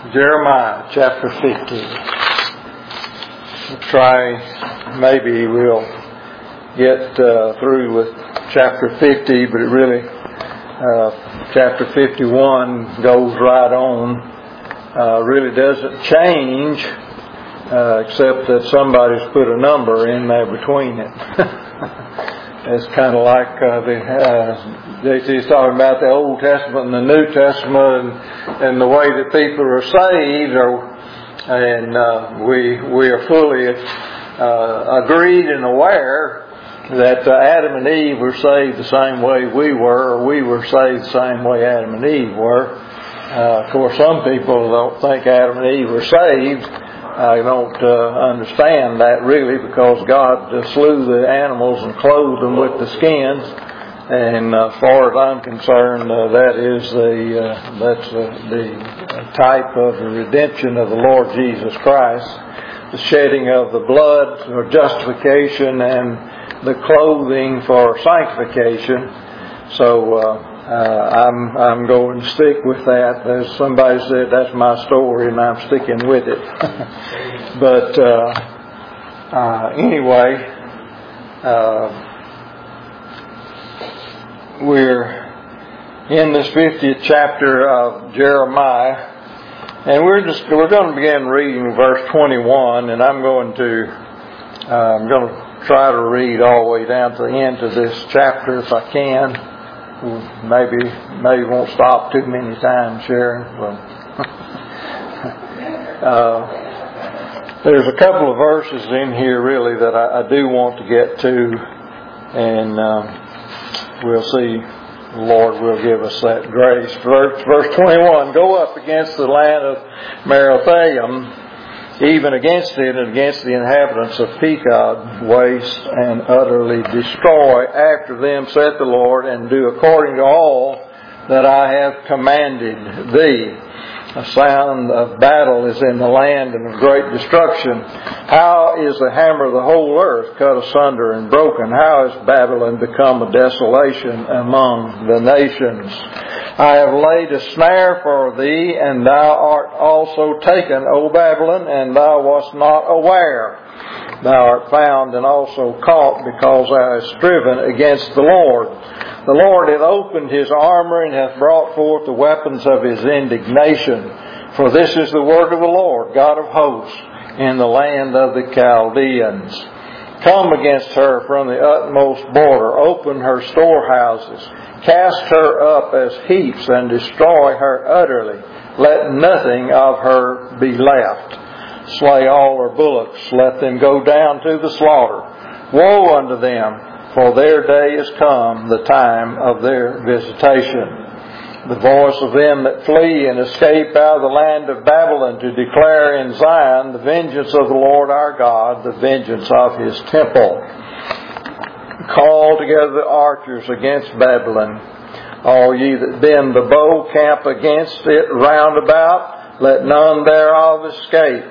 Jeremiah chapter 50. Maybe we'll get through with chapter 50, but it really, chapter 51 goes right on. Really doesn't change, except that somebody's put a number in there between it. It's kind of like JT's talking about the Old Testament and the New Testament and the way that people are saved, and we are fully agreed and aware that Adam and Eve were saved the same way we were, or we were saved the same way Adam and Eve were. Of course, some people don't think Adam and Eve were saved. I don't understand that really, because God slew the animals and clothed them with the skins, and as far as I'm concerned, that's the type of the redemption of the Lord Jesus Christ, the shedding of the blood for justification and the clothing for sanctification. So I'm going to stick with that. As somebody said, that's my story, and I'm sticking with it. But anyway, we're in this 50th chapter of Jeremiah, and we're going to begin reading verse 21, and I'm going to try to read all the way down to the end of this chapter if I can. Maybe won't stop too many times, Sharon. There's a couple of verses in here really that I do want to get to, and we'll see. The Lord will give us that grace. Verse 21, go up against the land of Merathaim, even against it and against the inhabitants of Pekod, waste and utterly destroy after them, saith the Lord, and do according to all that I have commanded thee. A sound of battle is in the land and of great destruction. How is the hammer of the whole earth cut asunder and broken? How has Babylon become a desolation among the nations? I have laid a snare for thee, and thou art also taken, O Babylon, and thou wast not aware. Thou art found and also caught, because thou hast striven against the Lord. The Lord hath opened his armor and hath brought forth the weapons of his indignation. For this is the word of the Lord, God of hosts, in the land of the Chaldeans. Come against her from the utmost border, open her storehouses, cast her up as heaps, and destroy her utterly. Let nothing of her be left. Slay all her bullocks, let them go down to the slaughter. Woe unto them! For their day is come, the time of their visitation. The voice of them that flee and escape out of the land of Babylon, to declare in Zion the vengeance of the Lord our God, the vengeance of his temple. Call together the archers against Babylon. All ye that bend the bow, camp against it round about. Let none thereof escape.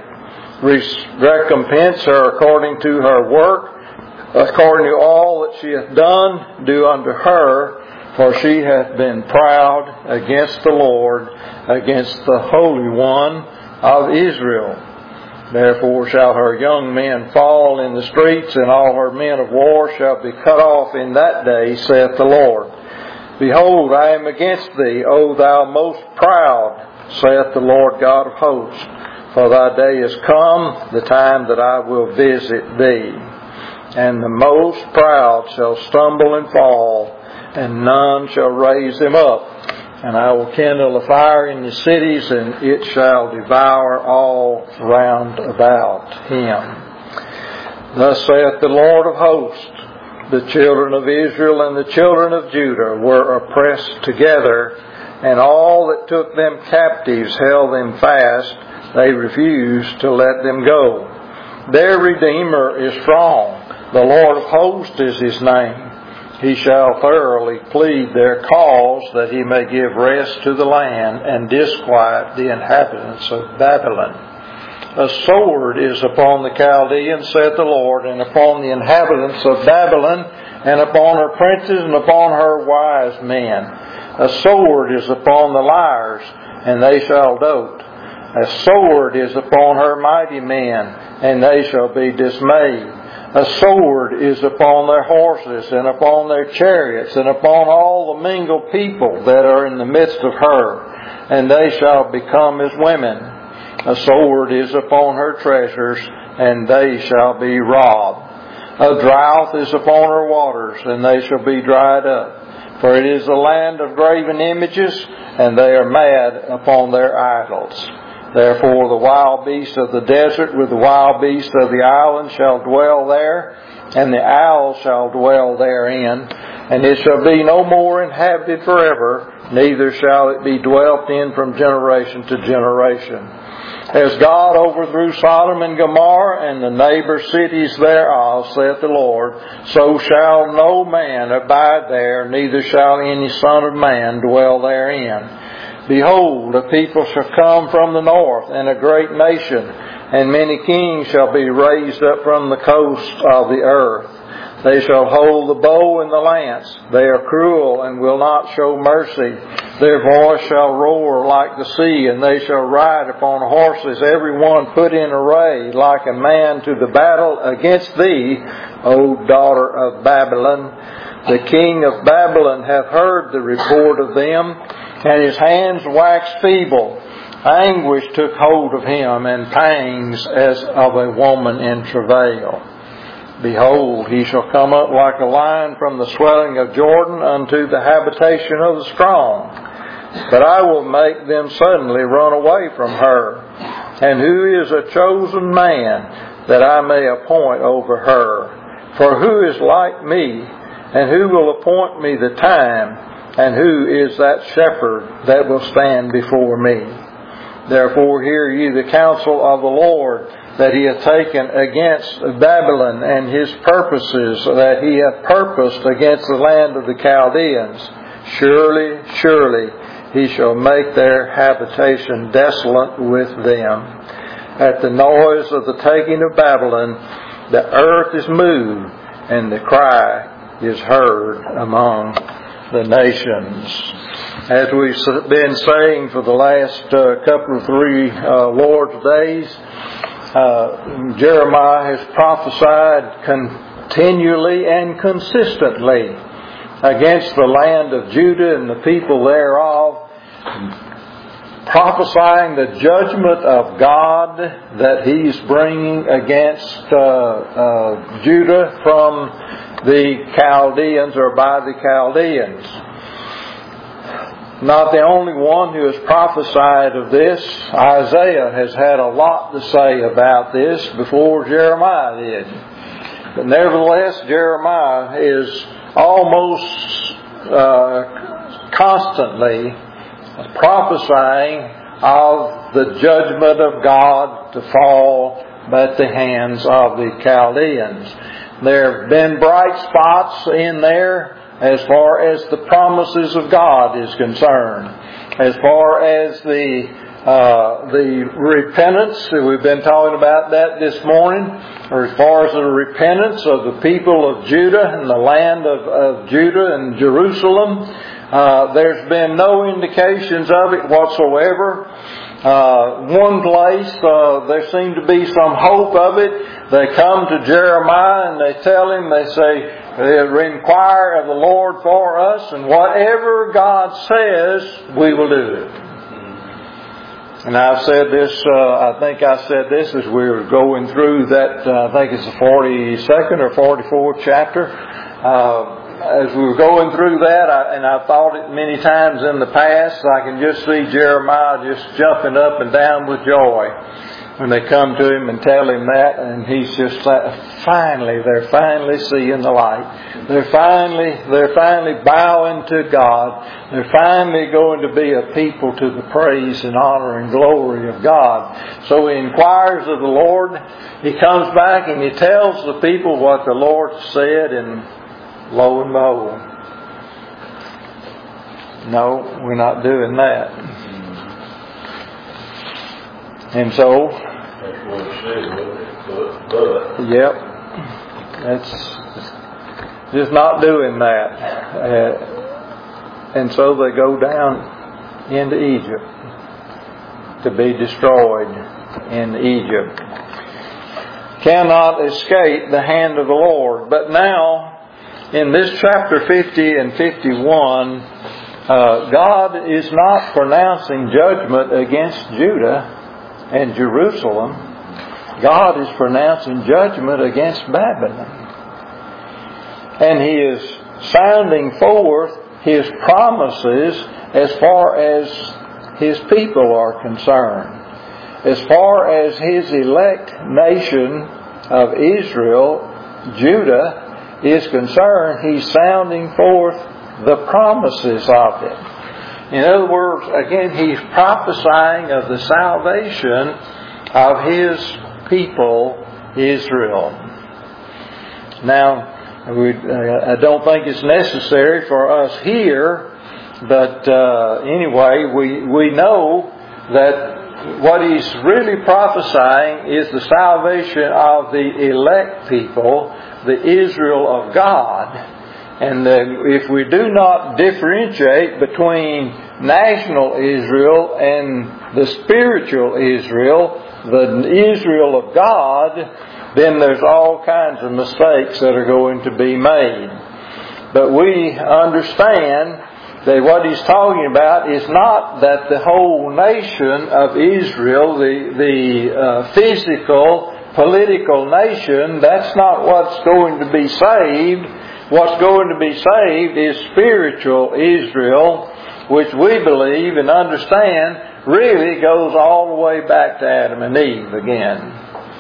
Recompense her according to her work. According to all that she hath done, do unto her, for she hath been proud against the Lord, against the Holy One of Israel. Therefore shall her young men fall in the streets, and all her men of war shall be cut off in that day, saith the Lord. Behold, I am against thee, O thou most proud, saith the Lord God of hosts. For thy day is come, the time that I will visit thee. And the most proud shall stumble and fall, and none shall raise him up. And I will kindle a fire in the cities, and it shall devour all round about him. Thus saith the Lord of hosts, the children of Israel and the children of Judah were oppressed together, and all that took them captives held them fast. They refused to let them go. Their Redeemer is strong. The Lord of hosts is his name. He shall thoroughly plead their cause, that he may give rest to the land and disquiet the inhabitants of Babylon. A sword is upon the Chaldeans, saith the Lord, and upon the inhabitants of Babylon, and upon her princes, and upon her wise men. A sword is upon the liars, and they shall dote. A sword is upon her mighty men, and they shall be dismayed. A sword is upon their horses, and upon their chariots, and upon all the mingled people that are in the midst of her, and they shall become as women. A sword is upon her treasures, and they shall be robbed. A drought is upon her waters, and they shall be dried up. For it is the land of graven images, and they are mad upon their idols. Therefore the wild beasts of the desert with the wild beasts of the island shall dwell there, and the owl shall dwell therein. And it shall be no more inhabited forever, neither shall it be dwelt in from generation to generation. As God overthrew Sodom and Gomorrah and the neighbor cities thereof, saith the Lord, so shall no man abide there, neither shall any son of man dwell therein. Behold, a people shall come from the north, and a great nation, and many kings shall be raised up from the coast of the earth. They shall hold the bow and the lance. They are cruel and will not show mercy. Their voice shall roar like the sea, and they shall ride upon horses, every one put in array, like a man to the battle against thee, O daughter of Babylon. The king of Babylon hath heard the report of them, and his hands waxed feeble. Anguish took hold of him, and pangs as of a woman in travail. Behold, he shall come up like a lion from the swelling of Jordan unto the habitation of the strong. But I will make them suddenly run away from her. And who is a chosen man that I may appoint over her? For who is like me, and who will appoint me the time? And who is that shepherd that will stand before me? Therefore hear ye the counsel of the Lord, that he hath taken against Babylon, and his purposes that he hath purposed against the land of the Chaldeans. Surely, surely, he shall make their habitation desolate with them. At the noise of the taking of Babylon, the earth is moved, and the cry is heard among the nations. As we've been saying for the last couple of three Lord's days, Jeremiah has prophesied continually and consistently against the land of Judah and the people thereof, prophesying the judgment of God that He's bringing against Judah from the Chaldeans, or by the Chaldeans. Not the only one who has prophesied of this. Isaiah has had a lot to say about this before Jeremiah did. But nevertheless, Jeremiah is almost constantly prophesying of the judgment of God to fall at the hands of the Chaldeans. There have been bright spots in there as far as the promises of God is concerned. As far as the repentance, we've been talking about that this morning, or as far as the repentance of the people of Judah and the land of Judah and Jerusalem, there's been no indications of it whatsoever. One place, there seemed to be some hope of it. They come to Jeremiah and they tell him, they say, inquire of the Lord for us, and whatever God says, we will do it. And I've said this, I think I said this as we were going through that, I think it's the 42nd or 44th chapter. As we were going through that, and I've thought it many times in the past, I can just see Jeremiah just jumping up and down with joy when they come to him and tell him that, and he's just they're finally seeing the light. They're finally bowing to God. They're finally going to be a people to the praise and honor and glory of God. So he inquires of the Lord. He comes back and he tells the people what the Lord said, and lo and behold, no, we're not doing that. And so, that's what it said, but. Yep, that's just not doing that. And so they go down into Egypt. to be destroyed in Egypt. Cannot escape the hand of the Lord. But now, in this chapter 50 and 51, God is not pronouncing judgment against Judah and Jerusalem. God is pronouncing judgment against Babylon. And He is sounding forth His promises as far as His people are concerned. As far as His elect nation of Israel, Judah, is concerned, He's sounding forth the promises of it. In other words, again, He's prophesying of the salvation of His people, Israel. Now, I don't think it's necessary for us here, but anyway, we know that what He's really prophesying is the salvation of the elect people, the Israel of God. And if we do not differentiate between national Israel and the spiritual Israel, the Israel of God, then there's all kinds of mistakes that are going to be made. But we understand that what He's talking about is not that the whole nation of Israel, the physical, political nation, that's not what's going to be saved. What's going to be saved is spiritual Israel, which we believe and understand really goes all the way back to Adam and Eve again.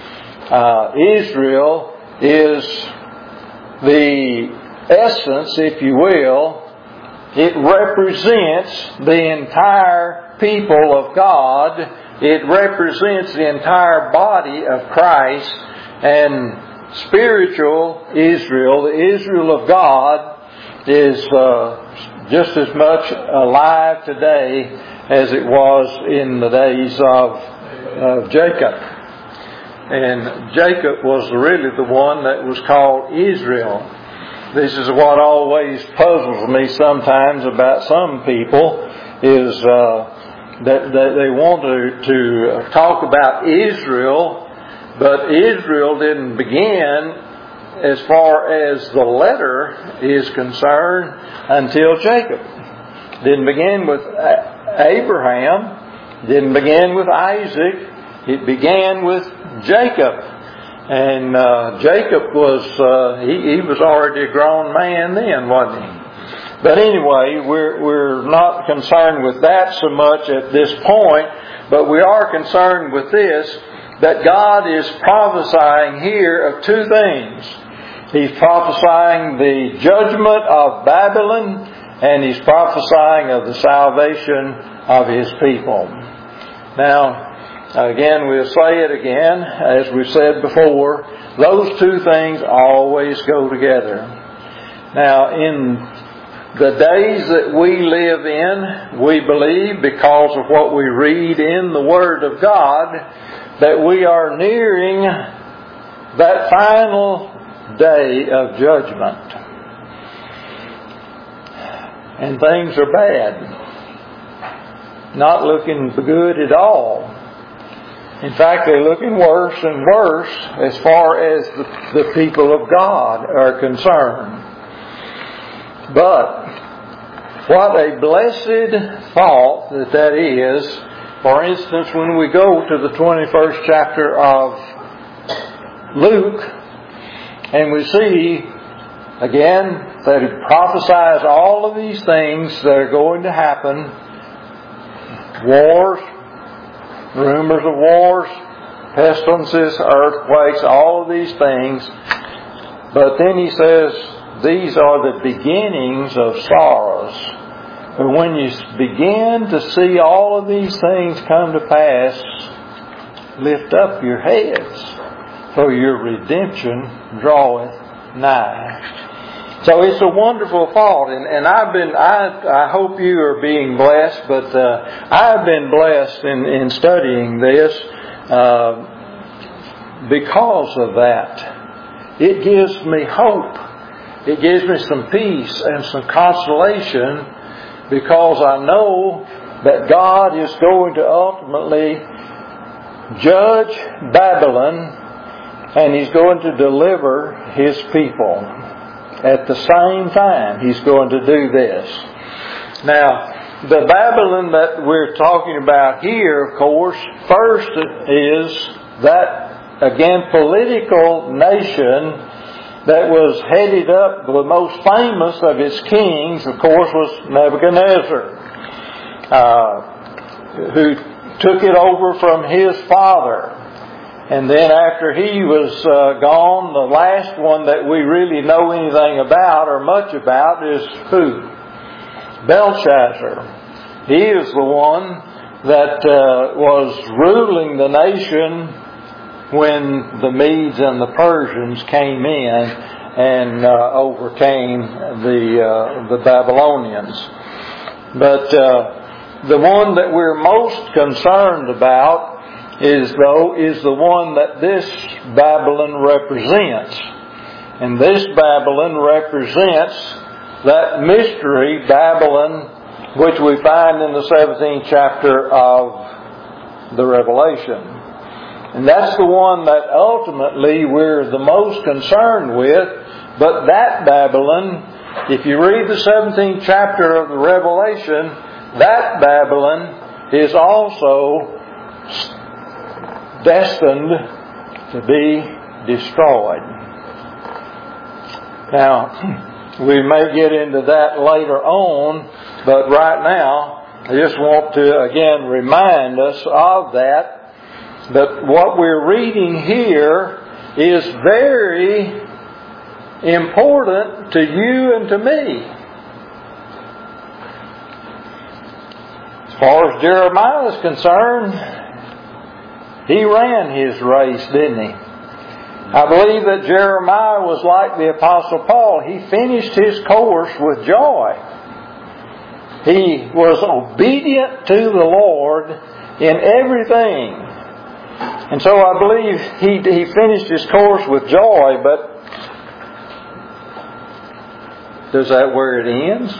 Israel is the essence, if you will. It represents the entire people of God. It represents the entire body of Christ. And spiritual Israel, the Israel of God, is just as much alive today as it was in the days of Jacob. And Jacob was really the one that was called Israel. This is what always puzzles me sometimes about some people, is that they want to talk about Israel, but Israel didn't begin, as far as the letter is concerned, until Jacob. Didn't begin with Abraham, didn't begin with Isaac, it began with Jacob. And Jacob was, he was already a grown man then, wasn't he? But anyway, we're not concerned with that so much at this point, but we are concerned with this, that God is prophesying here of two things. He's prophesying the judgment of Babylon, and He's prophesying of the salvation of His people. Now, again, we'll say it again, as we've said before, those two things always go together. Now, in the days that we live in, we believe, because of what we read in the Word of God, that we are nearing that final day of judgment. And things are bad. Not looking good at all. In fact, they're looking worse and worse as far as the people of God are concerned. But what a blessed thought that is. For instance, when we go to the 21st chapter of Luke, and we see, again, that it prophesies all of these things that are going to happen. Wars, rumors of wars, pestilences, earthquakes, all of these things. But then he says, these are the beginnings of sorrows. But when you begin to see all of these things come to pass, lift up your heads, for your redemption draweth nigh. So it's a wonderful thought, and I hope you are being blessed, but I've been blessed in studying this because of that. It gives me hope. It gives me some peace and some consolation, because I know that God is going to ultimately judge Babylon, and He's going to deliver His people. At the same time, He's going to do this. Now, the Babylon that we're talking about here, of course, first is that, again, political nation that was headed up, the most famous of its kings, of course, was Nebuchadnezzar, who took it over from his father. And then after he was gone, the last one that we really know anything about or much about is who? Belshazzar. He is the one that was ruling the nation when the Medes and the Persians came in and overcame the Babylonians. But the one that we're most concerned about is the one that this Babylon represents. And this Babylon represents that mystery Babylon which we find in the 17th chapter of the Revelation. And that's the one that ultimately we're the most concerned with. But that Babylon, if you read the 17th chapter of the Revelation, that Babylon is also destined to be destroyed. Now, we may get into that later on, but right now, I just want to again remind us of that what we're reading here is very important to you and to me. As far as Jeremiah is concerned, he ran his race, didn't he? I believe that Jeremiah was like the Apostle Paul. He finished his course with joy. He was obedient to the Lord in everything. And so I believe he finished his course with joy, but does that where it ends?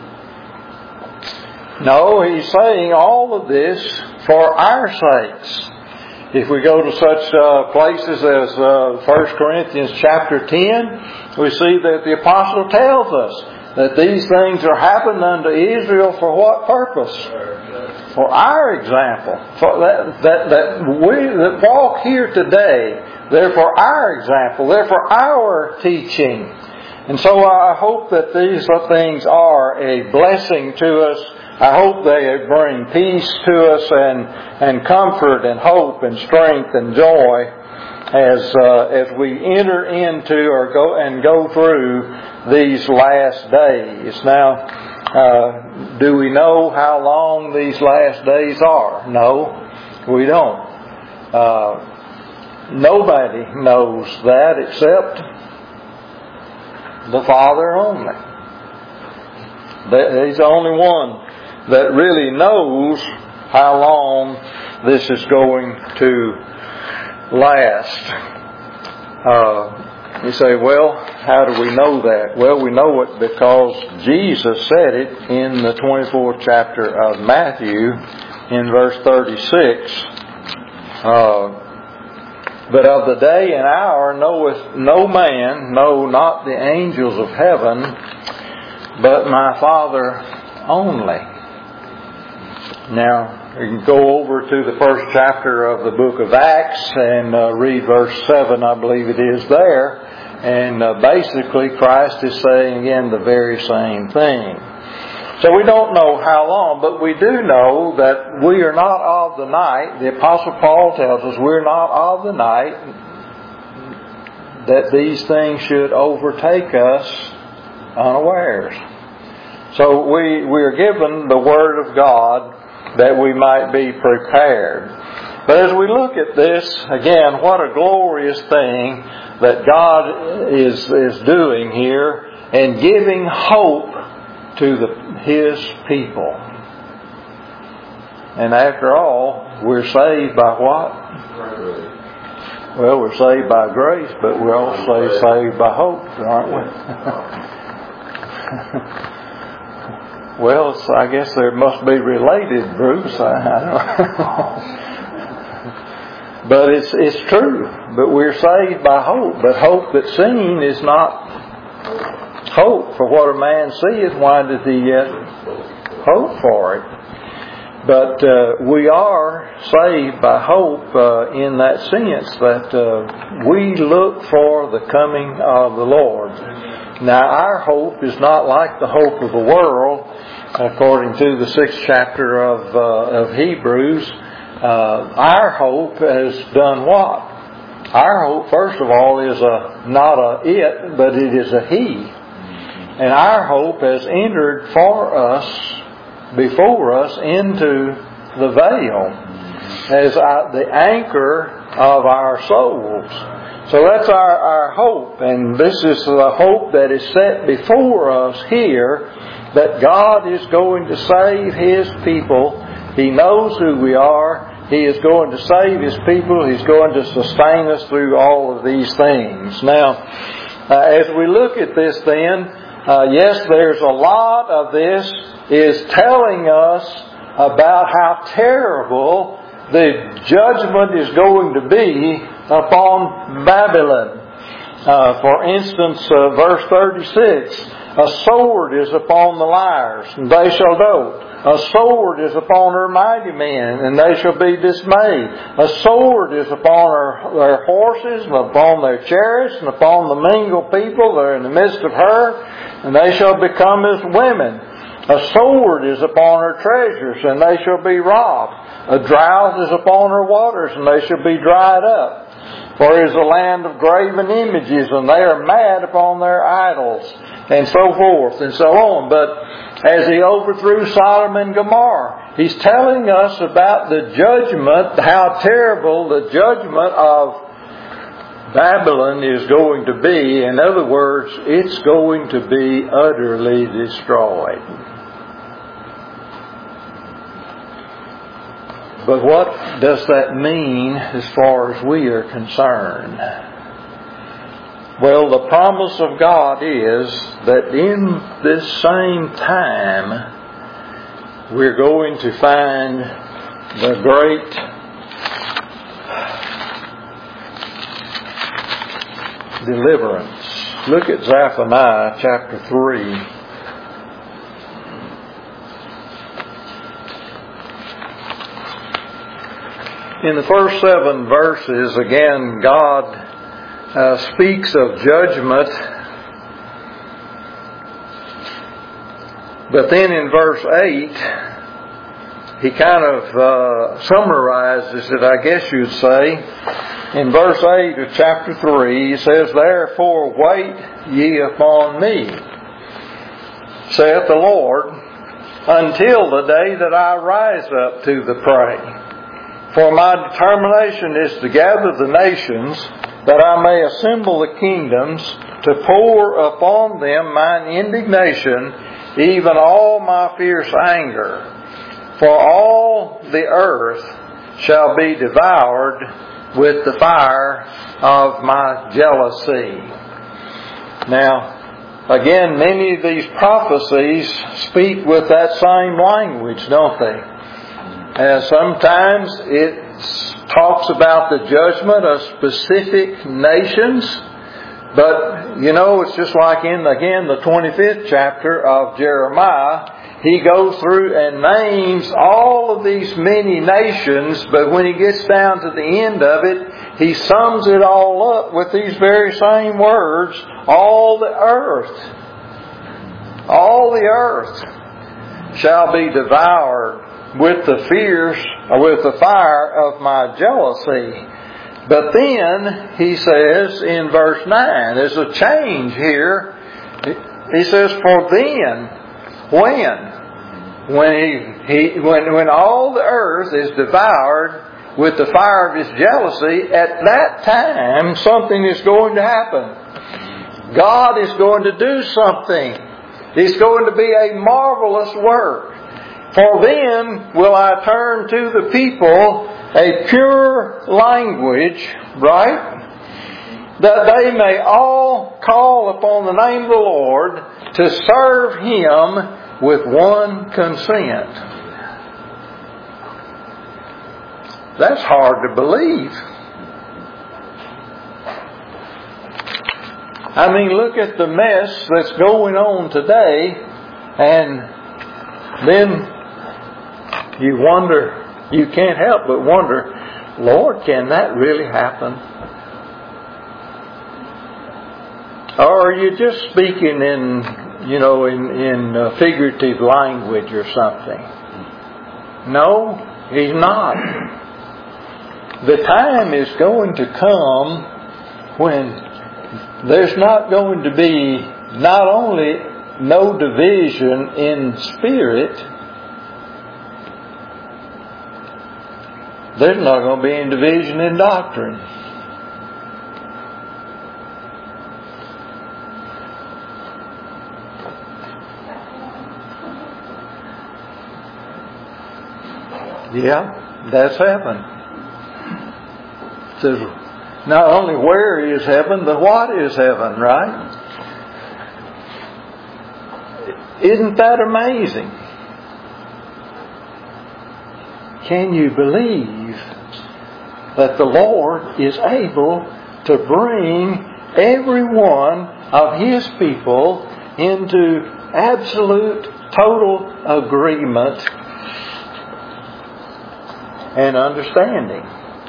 No, he's saying all of this for our sakes. If we go to such places as 1 Corinthians chapter 10, we see that the Apostle tells us that these things are happening unto Israel for what purpose? For our example. For that we that walk here today, they're for our example. They're for our teaching. And so I hope that these things are a blessing to us. I hope they bring peace to us and comfort and hope and strength and joy as we enter into or go through these last days. Now, do we know how long these last days are? No, we don't. Nobody knows that except the Father only. He's the only one that really knows how long this is going to last. You say, well, how do we know that? Well, we know it because Jesus said it in the 24th chapter of Matthew in verse 36. But of the day and hour knoweth no man, no, not the angels of heaven, but my Father only. Now, you can go over to the first chapter of the book of Acts and read verse 7, I believe it is there. And basically Christ is saying again the very same thing. So we don't know how long, but we do know that we are not of the night. The Apostle Paul tells us we're not of the night, that these things should overtake us unawares. So we are given the Word of God that we might be prepared. But as we look at this, again, what a glorious thing that God is doing here and giving hope to His people. And after all, we're saved by what? Well, we're saved by grace, but we're also saved by hope, aren't we? Well, I guess there must be related, Bruce. I don't But it's true. But we're saved by hope. But hope that's seen is not hope. For what a man seeth, why doth he yet hope for it? But we are saved by hope in that sense that we look for the coming of the Lord. Now, our hope is not like the hope of the world, according to the 6th chapter of Hebrews. Our hope has done what? Our hope, first of all, is not a it, but it is a he. And our hope has entered for us, before us, into the veil as the anchor of our souls. So that's our hope, and this is the hope that is set before us here, that God is going to save His people. He knows who we are. He is going to save His people. He's going to sustain us through all of these things. Now, as we look at this then, yes, there's a lot of this is telling us about how terrible the judgment is going to be upon Babylon. For instance, verse 36, a sword is upon the liars, and they shall dote. A sword is upon her mighty men, and they shall be dismayed. A sword is upon their horses, and upon their chariots, and upon the mingled people that are in the midst of her, and they shall become as women. A sword is upon her treasures, and they shall be robbed. A drought is upon her waters, and they shall be dried up. For it is a land of graven images, and they are mad upon their idols, and so forth, and so on. But as He overthrew Sodom and Gomorrah, He's telling us about the judgment, how terrible the judgment of Babylon is going to be. In other words, it's going to be utterly destroyed. But what does that mean as far as we are concerned? Well, the promise of God is that in this same time, we're going to find the great deliverance. Look at Zephaniah chapter 3. In the first 7 verses, again, God speaks of judgment. But then in verse 8, He kind of summarizes it, I guess you'd say. In verse 8 of chapter 3, He says, Therefore wait ye upon me, saith the Lord, until the day that I rise up to the prey. For my determination is to gather the nations, that I may assemble the kingdoms, to pour upon them mine indignation, even all my fierce anger. For all the earth shall be devoured with the fire of my jealousy. Now, again, many of these prophecies speak with that same language, don't they? Sometimes it talks about the judgment of specific nations. But, it's just like in, again, the 25th chapter of Jeremiah. He goes through and names all of these many nations. But when he gets down to the end of it, he sums it all up with these very same words. All the earth shall be devoured with the fire of my jealousy. But then he says in verse 9, there's a change here. He says, for then, when all the earth is devoured with the fire of His jealousy, at that time something is going to happen. God is going to do something. It's going to be a marvelous work. For then will I turn to the people a pure language, right? That they may all call upon the name of the Lord to serve Him with one consent. That's hard to believe. I mean, look at the mess that's going on today, and then you wonder, you can't help but wonder, Lord, can that really happen? Or are you just speaking in figurative language or something? No, He's not. The time is going to come when there's not going to be not only no division in spirit, there's not going to be any division in doctrine. Yeah, that's heaven. It says not only where is heaven, but what is heaven, right? Isn't that amazing? Can you believe that the Lord is able to bring every one of His people into absolute, total agreement and understanding?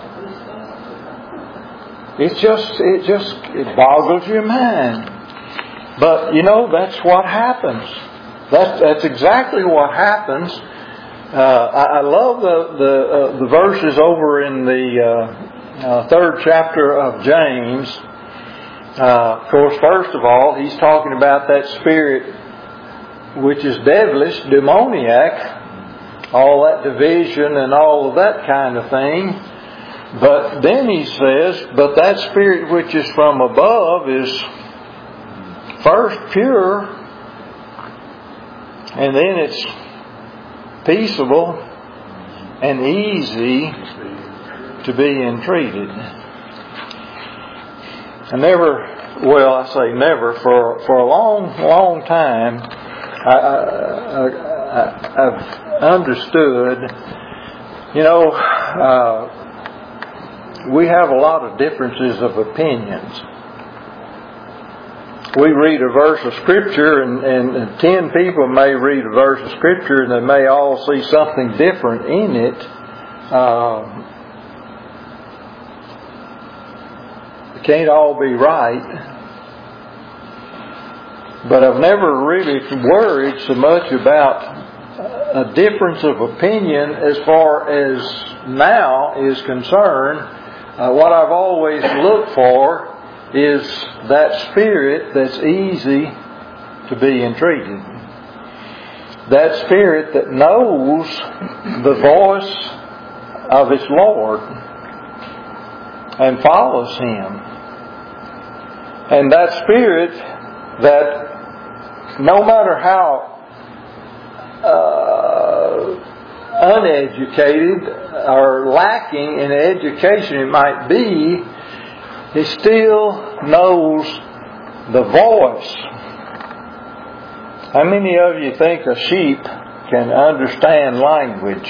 It boggles your mind. But that's what happens. That's exactly what happens. I love the verses over in the 3rd chapter of James. Of course, first of all, he's talking about that spirit which is devilish, demoniac, all that division and all of that kind of thing. But then he says, but that spirit which is from above is first pure, and then it's peaceable and easy to be entreated. I say never, for a long, long time, I've understood, we have a lot of differences of opinions. We read a verse of Scripture and 10 people may read a verse of Scripture and they may all see something different in it. It can't all be right. But I've never really worried so much about a difference of opinion as far as now is concerned. What I've always looked for is that spirit that's easy to be entreated. That spirit that knows the voice of its Lord and follows Him. And that spirit that no matter how uneducated or lacking in education it might be, he still knows the voice. How many of you think a sheep can understand language?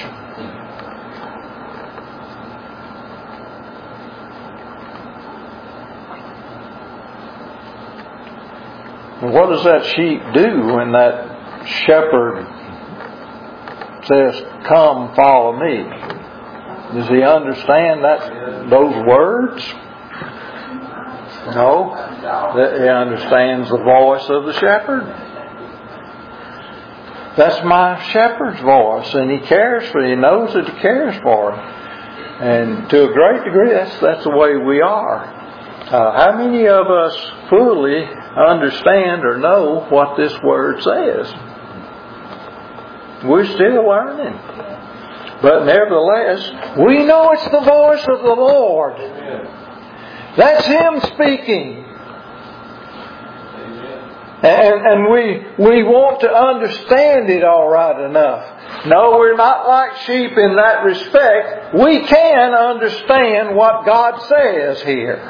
What does that sheep do when that shepherd says, "Come, follow me"? Does he understand those words? No. He understands the voice of the shepherd. That's my shepherd's voice, and he cares for him. He knows that he cares for him. And to a great degree, that's the way we are. How many of us fully understand or know what this word says? We're still learning. But nevertheless, we know it's the voice of the Lord. That's Him speaking. And we want to understand it all right enough. No, we're not like sheep in that respect. We can understand what God says here.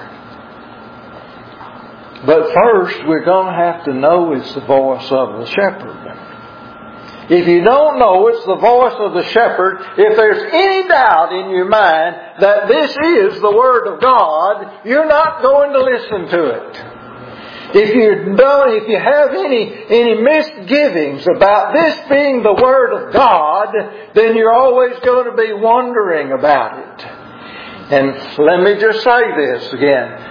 But first, we're going to have to know it's the voice of the shepherd. if you don't know it's the voice of the shepherd, if there's any doubt in your mind that this is the Word of God, you're not going to listen to it. If you have any misgivings about this being the Word of God, then you're always going to be wondering about it. And let me just say this again.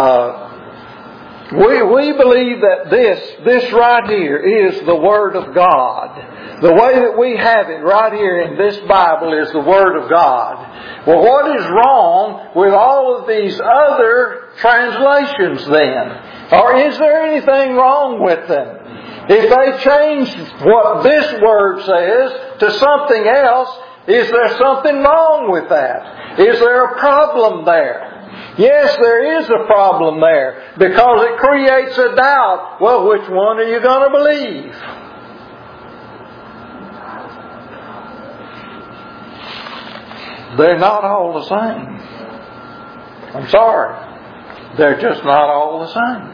We believe that this right here is the Word of God. The way that we have it right here in this Bible is the Word of God. Well, what is wrong with all of these other translations then? Or is there anything wrong with them? If they change what this Word says to something else, is there something wrong with that? Is there a problem there? Yes, there is a problem there, because it creates a doubt. Well, which one are you going to believe? They're not all the same. I'm sorry. They're just not all the same.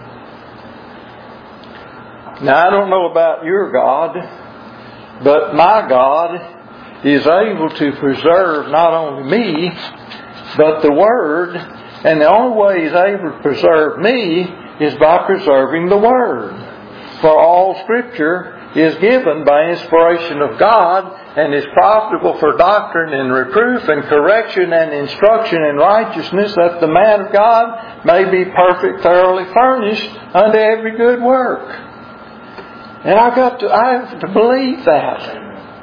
Now, I don't know about your God, but my God is able to preserve not only me, but the Word. And the only way He's able to preserve me is by preserving the Word. For all Scripture is given by inspiration of God and is profitable for doctrine and reproof and correction and instruction in righteousness, that the man of God may be perfect, thoroughly furnished unto every good work. And I have to believe that.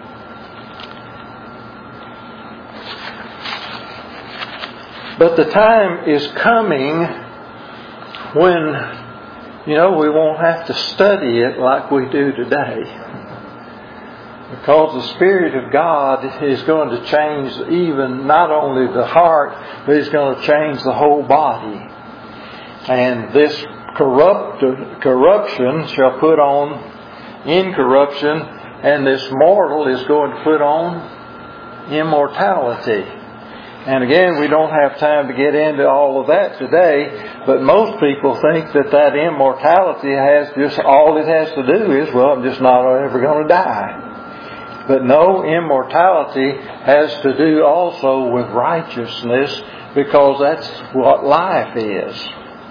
But the time is coming when, we won't have to study it like we do today. Because the Spirit of God is going to change even not only the heart, but He's going to change the whole body. And this corruption shall put on incorruption, and this mortal is going to put on immortality. And again, we don't have time to get into all of that today, but most people think that immortality has just, all it has to do is, well, I'm just not ever going to die. But no, immortality has to do also with righteousness, because that's what life is.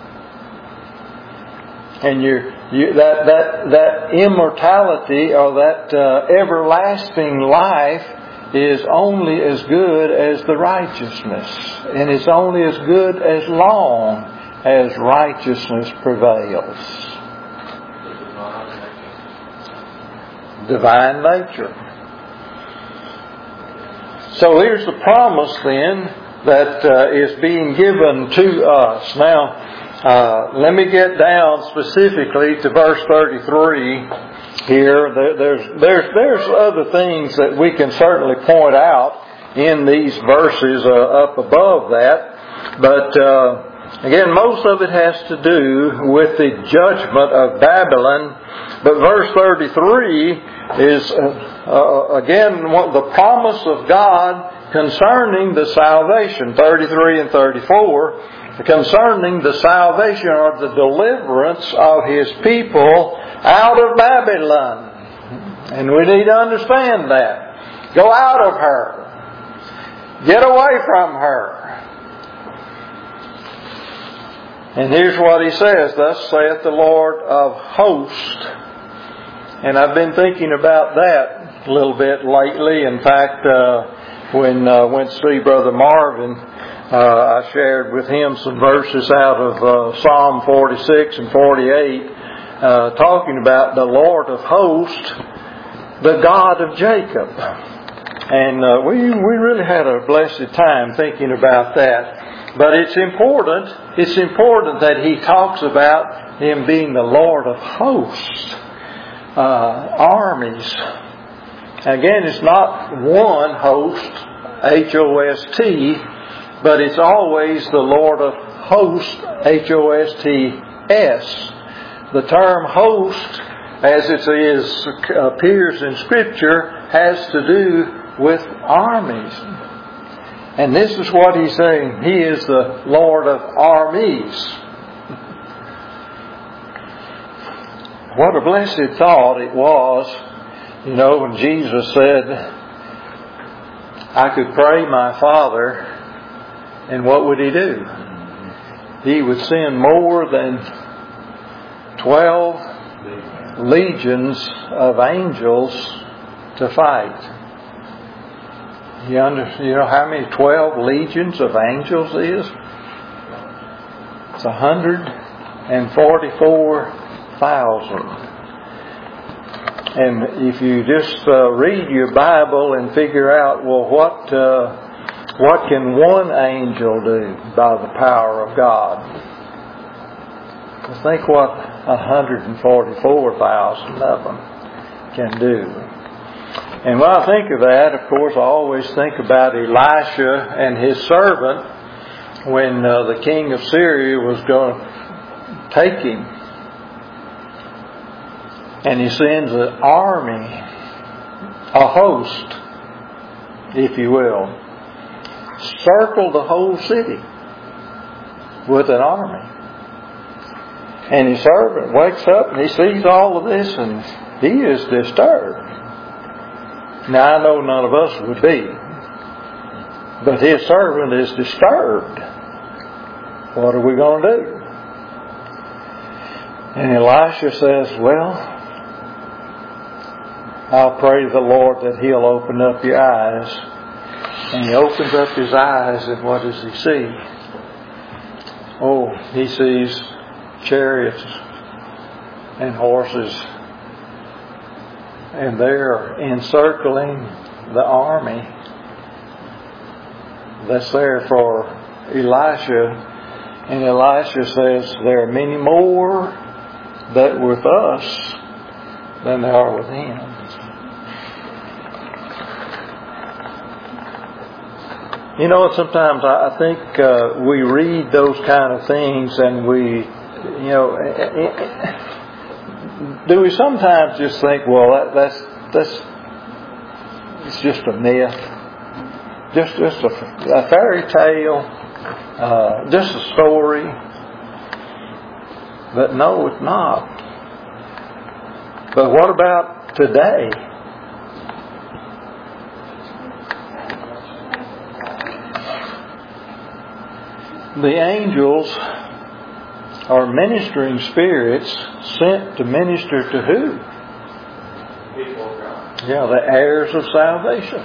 And that immortality, or that everlasting life, is only as good as the righteousness. And it's only as good as long as righteousness prevails. Divine nature. So here's the promise then that is being given to us. Now, let me get down specifically to verse 33. Here, there's other things that we can certainly point out in these verses up above that, but again, most of it has to do with the judgment of Babylon. But verse 33 is again the promise of God concerning the salvation. 33 and 34. Concerning the salvation or the deliverance of His people out of Babylon. And we need to understand that. Go out of her. Get away from her. And here's what He says, thus saith the Lord of hosts. And I've been thinking about that a little bit lately. In fact, when I went to see Brother Marvin, I shared with him some verses out of Psalm 46 and 48, talking about the Lord of hosts, the God of Jacob. And we really had a blessed time thinking about that. But it's important that He talks about Him being the Lord of hosts, armies. Again, it's not one host, H-O-S-T, but it's always the Lord of hosts, H-O-S-T-S. The term host, as it appears in Scripture, has to do with armies. And this is what He's saying. He is the Lord of armies. What a blessed thought it was You know, when Jesus said, I could pray my Father, and what would He do? He would send more than 12 legions of angels to fight. You know how many 12 legions of angels is? It's 144,000. And if you just read your Bible and figure out, well, what can one angel do by the power of God? Well, think what 144,000 of them can do. And when I think of that, of course, I always think about Elisha and his servant when the king of Syria was going to take him. And he sends an army, a host, if you will, circle the whole city with an army. And his servant wakes up and he sees all of this and he is disturbed. Now I know none of us would be, but his servant is disturbed. What are we going to do? And Elisha says, well, I'll pray to the Lord that He'll open up your eyes. And he opens up his eyes, and what does he see? Oh, he sees chariots and horses, and they're encircling the army that's there for Elisha. And Elisha says, there are many more that with us than there are with him. You know, sometimes I think we read those kind of things and we, do we sometimes just think, well, that's it's just a myth, just a fairy tale, just a story. But no, it's not. But what about today? The angels are ministering spirits sent to minister to who? People of God. Yeah, the heirs of salvation.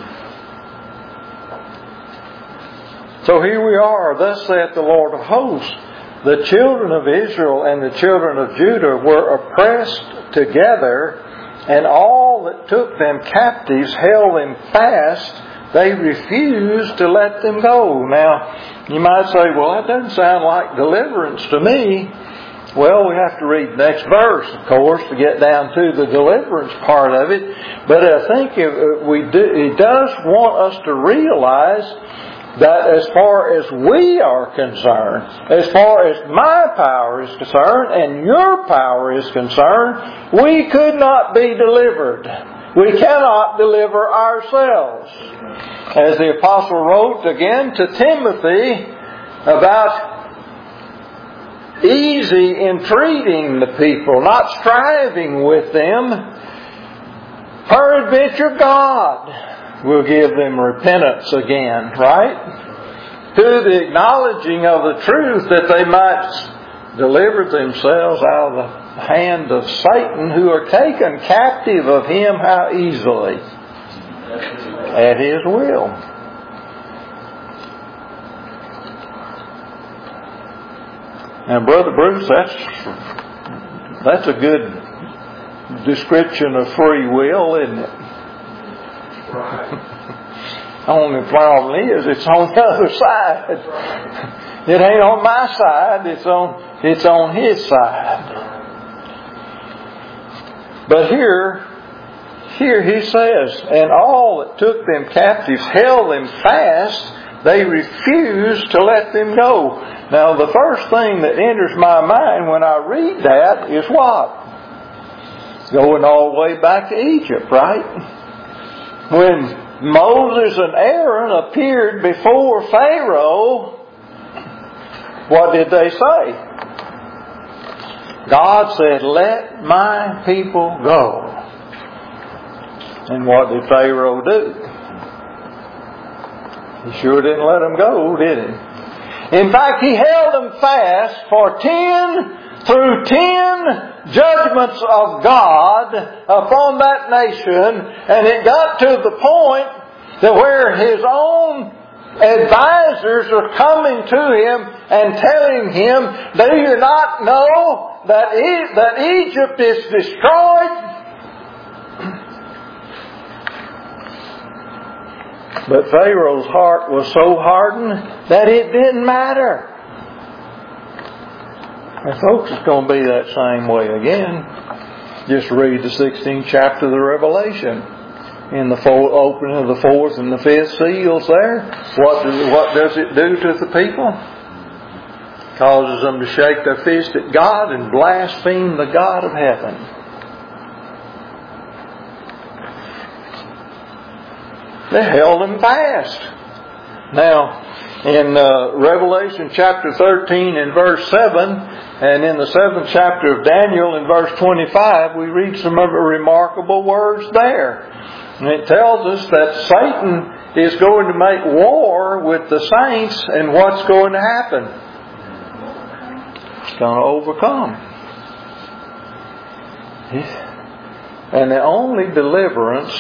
So here we are. Thus saith the Lord of hosts, the children of Israel and the children of Judah were oppressed together, and all that took them captives held them fast. They refused to let them go. Now, you might say, well, that doesn't sound like deliverance to me. Well, we have to read the next verse, of course, to get down to the deliverance part of it. But I think it does want us to realize that as far as we are concerned, as far as my power is concerned and your power is concerned, we could not be delivered. We cannot deliver ourselves. As the apostle wrote again to Timothy about easy entreating the people, not striving with them, peradventure God will give them repentance again, right? To the acknowledging of the truth that they might deliver themselves out of the hand of Satan, who are taken captive of him how easily? At his will. Now, Brother Bruce, that's a good description of free will, isn't it? Right. Only problem is it's on the other side. It ain't on my side, it's on his side. But here he says, and all that took them captives held them fast, they refused to let them go. Now the first thing that enters my mind when I read that is what? Going all the way back to Egypt, right? When Moses and Aaron appeared before Pharaoh, what did they say? God said, let my people go. And what did Pharaoh do? He sure didn't let them go, did he? In fact, he held them fast for 10 judgments of God upon that nation, and it got to the point that where his own advisors are coming to him and telling him, do you not know that Egypt is destroyed? But Pharaoh's heart was so hardened that it didn't matter. And folks, it's going to be that same way again. Just read the 16th chapter of the Revelation. In the opening of the 4th and the 5th seals there, what does it do to the people? Causes them to shake their fist at God and blaspheme the God of heaven. They held him fast. Now, in Revelation chapter 13 and verse 7, and in the 7th chapter of Daniel in verse 25, we read some remarkable words there. And it tells us that Satan is going to make war with the saints, and what's going to happen? It's going to overcome. And the only deliverance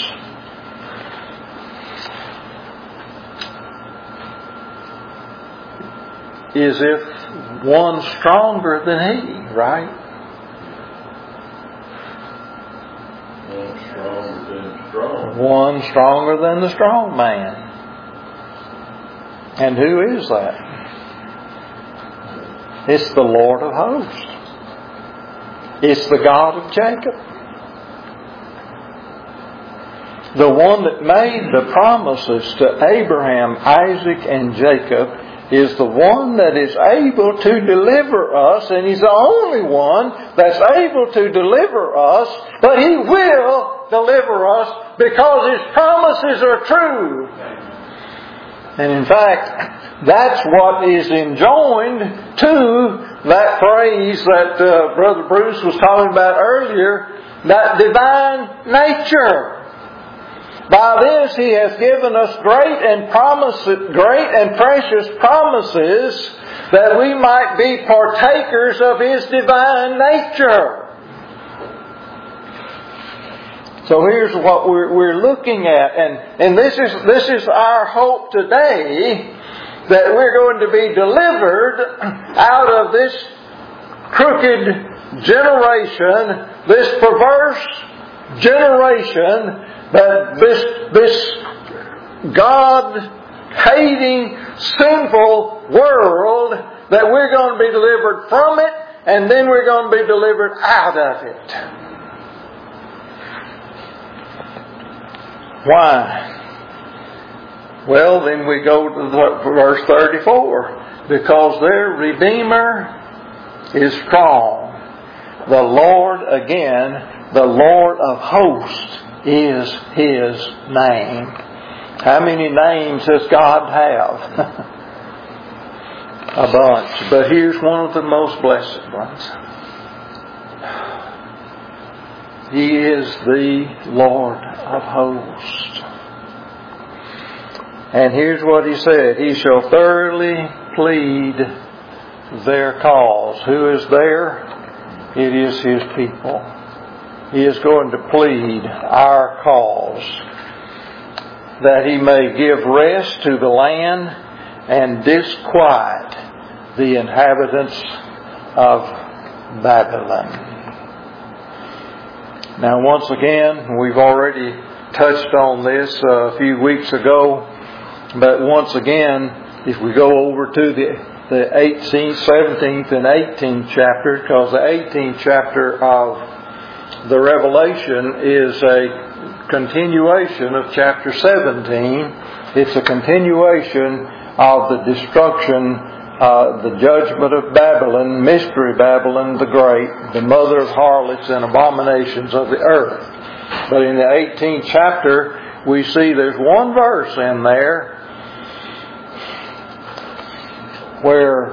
is if one's stronger than he, right? One stronger than the strong man. And who is that? It's the Lord of hosts. It's the God of Jacob. The one that made the promises to Abraham, Isaac, and Jacob is the one that is able to deliver us, and He's the only one that's able to deliver us, but He will deliver us because His promises are true. And in fact, that's what is enjoined to that phrase that Brother Bruce was talking about earlier, that divine nature. By this He has given us great and precious promises that we might be partakers of His divine nature. So here's what we're looking at, and this is our hope today, that we're going to be delivered out of this crooked generation, this perverse generation, that this God-hating, sinful world, that we're going to be delivered from it, and then we're going to be delivered out of it. Why? Well, then we go to verse 34. Because their Redeemer is strong. The Lord, again, the Lord of hosts is His name. How many names does God have? A bunch. But here's one of the most blessed ones. He is the Lord of hosts. And here's what He said. He shall thoroughly plead their cause. Who is there? It is His people. He is going to plead our cause, that He may give rest to the land and disquiet the inhabitants of Babylon. Now, once again, we've already touched on this a few weeks ago, but once again, if we go over to the 18th, 17th, and 18th chapter, because the 18th chapter of the Revelation is a continuation of chapter 17. It's a continuation of the destruction, the judgment of Babylon, Mystery Babylon the Great, the mother of harlots and abominations of the earth. But in the 18th chapter, we see there's one verse in there where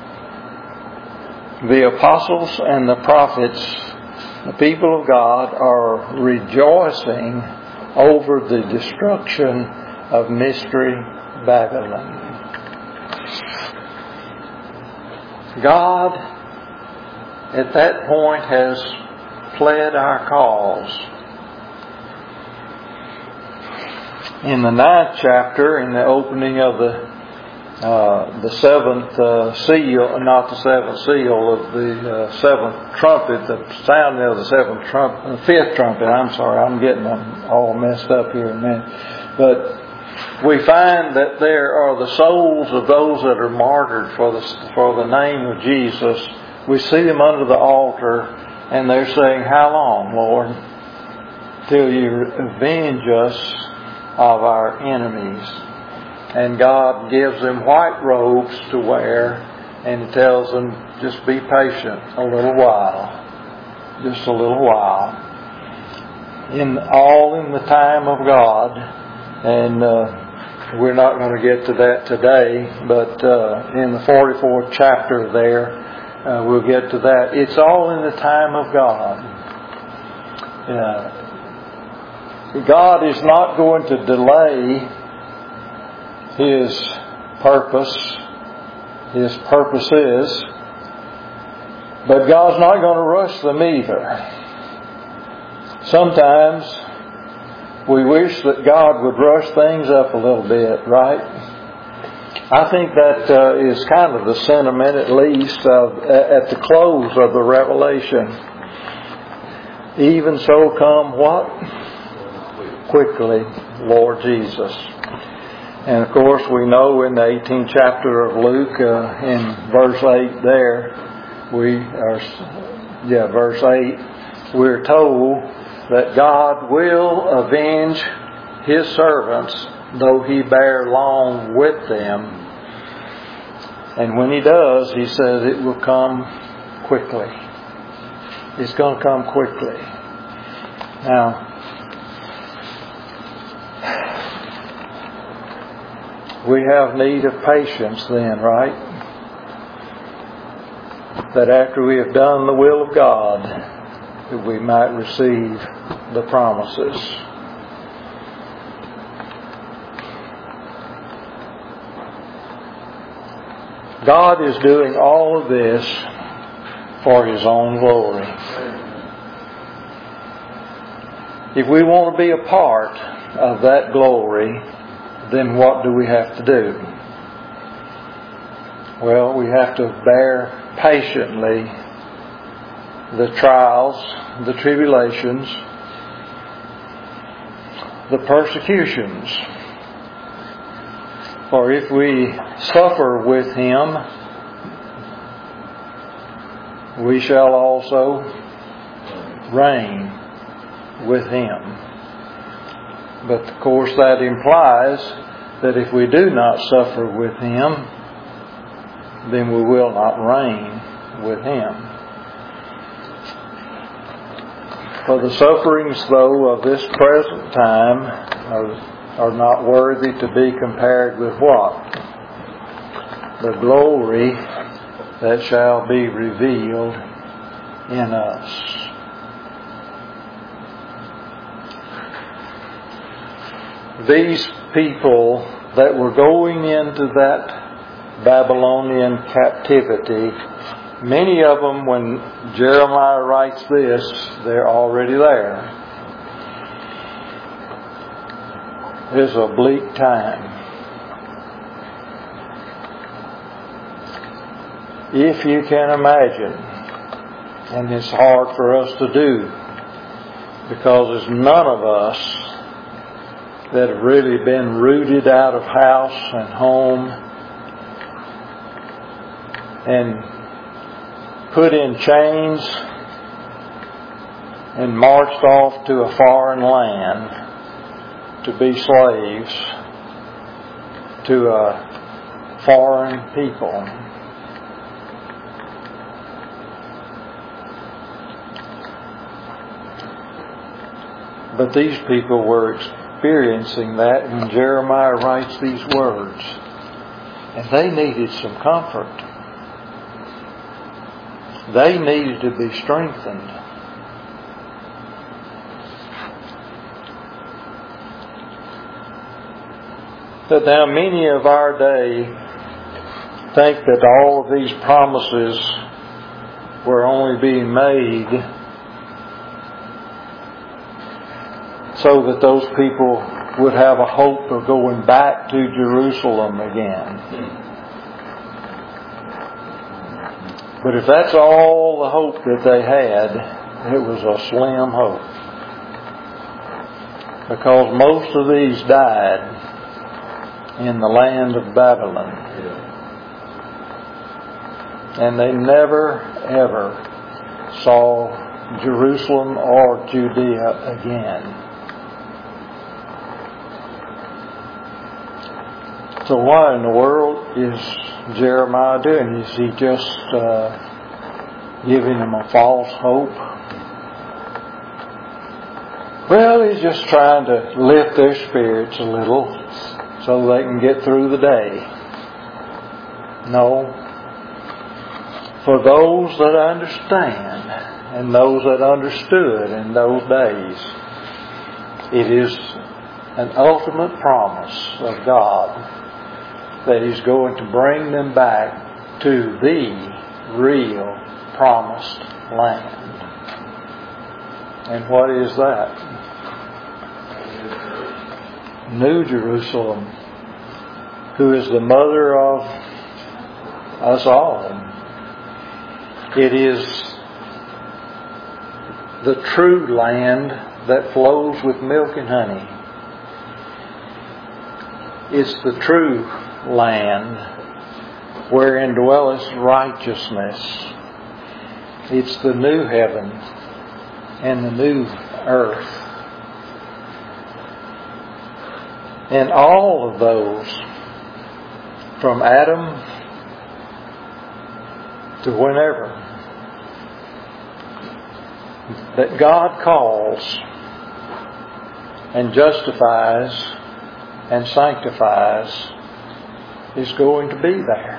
the apostles and the prophets, the people of God, are rejoicing over the destruction of Mystery Babylon. God, at that point, has pled our cause. In the 9th chapter, in the opening of the 7th seal, not the 7th seal, of the 7th trumpet, the sounding of the 7th trumpet, 5th trumpet, I'm sorry, I'm getting them all messed up here in a minute. But we find that there are the souls of those that are martyred for the name of Jesus. We see them under the altar, and they're saying, "How long, Lord, till you avenge us of our enemies?" And God gives them white robes to wear, and He tells them, "Just be patient a little while, just a little while." All in the time of God, and we're not going to get to that today, but in the 44th chapter there, we'll get to that. It's all in the time of God. God is not going to delay His purpose. His purpose is, but God's not going to rush them either. Sometimes we wish that God would rush things up a little bit, right? I think that is kind of the sentiment, at least, at the close of the Revelation. Even so come what? Quickly, Lord Jesus. And of course we know in the 18th chapter of Luke, in verse 8 there, verse 8, we're told that God will avenge His servants, though He bear long with them. And when He does, He says it will come quickly. It's going to come quickly. Now, we have need of patience then, right? That after we have done the will of God, that we might receive the promises. God is doing all of this for His own glory. If we want to be a part of that glory, then what do we have to do? Well, we have to bear patiently the trials, the tribulations, the persecutions. For if we suffer with Him, we shall also reign with Him. But of course that implies that if we do not suffer with Him, then we will not reign with Him. For the sufferings, though, of this present time are not worthy to be compared with what? The glory that shall be revealed in us. These people that were going into that Babylonian captivity, many of them, when Jeremiah writes this, they're already there. It's a bleak time. If you can imagine, and it's hard for us to do, because there's none of us that have really been rooted out of house and home and put in chains and marched off to a foreign land to be slaves to a foreign people. But these people were experiencing that when Jeremiah writes these words. And they needed some comfort. They needed to be strengthened. that now many of our day think that all of these promises were only being made so that those people would have a hope of going back to Jerusalem again. But if that's all the hope that they had, it was a slim hope. Because most of these died in the land of Babylon. And they never, ever saw Jerusalem or Judea again. So what in the world is Jeremiah doing? Is he just giving them a false hope? Well, he's just trying to lift their spirits a little so they can get through the day. No. For those that understand and those that understood in those days, it is an ultimate promise of God that He's going to bring them back to the real promised land. And what is that? New Jerusalem, who is the mother of us all. It is the true land that flows with milk and honey. It's the true land wherein dwelleth righteousness. It's the new heaven and the new earth. And all of those, from Adam to whenever, that God calls and justifies and sanctifies, is going to be there.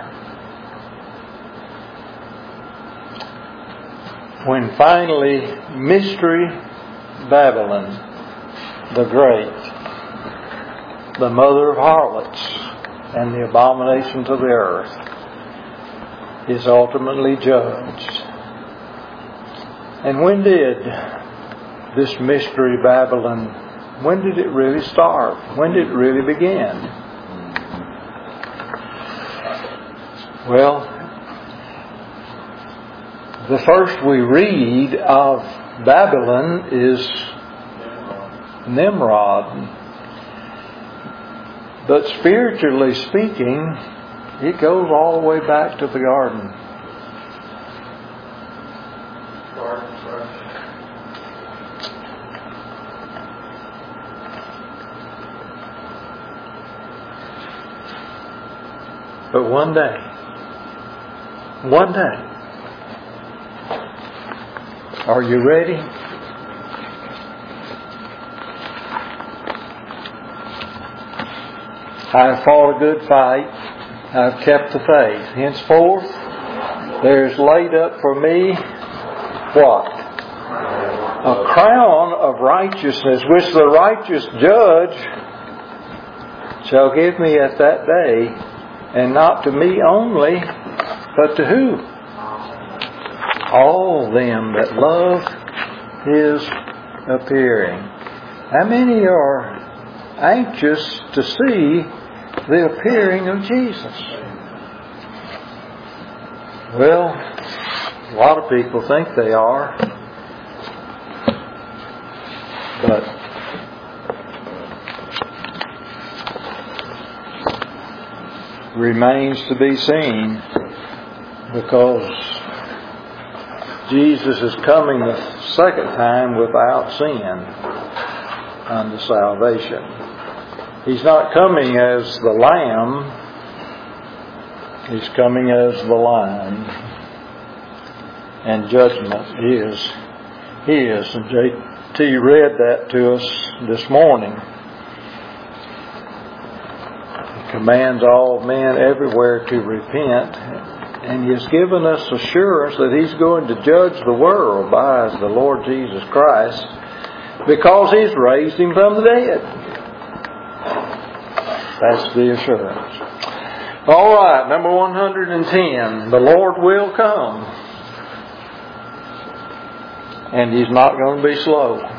When finally Mystery Babylon the Great, the mother of harlots and the abominations of the earth, is ultimately judged. And when did this Mystery Babylon, when did it really start? When did it really begin? Well, the first we read of Babylon is Nimrod. But spiritually speaking, it goes all the way back to the garden. But one day, are you ready? I have fought a good fight. I have kept the faith. Henceforth, there is laid up for me what? A crown of righteousness, which the righteous judge shall give me at that day, and not to me only, but to who? All them that love His appearing. How many are anxious to see the appearing of Jesus? Well, a lot of people think they are, but remains to be seen, because Jesus is coming the second time without sin unto salvation. He's not coming as the lamb. He's coming as the lion. And judgment is His. And J.T. read that to us this morning. He commands all men everywhere to repent. And He has given us assurance that He's going to judge the world by the Lord Jesus Christ, because He's raised Him from the dead. That's the assurance. All right, number 110. The Lord will come. And He's not going to be slow.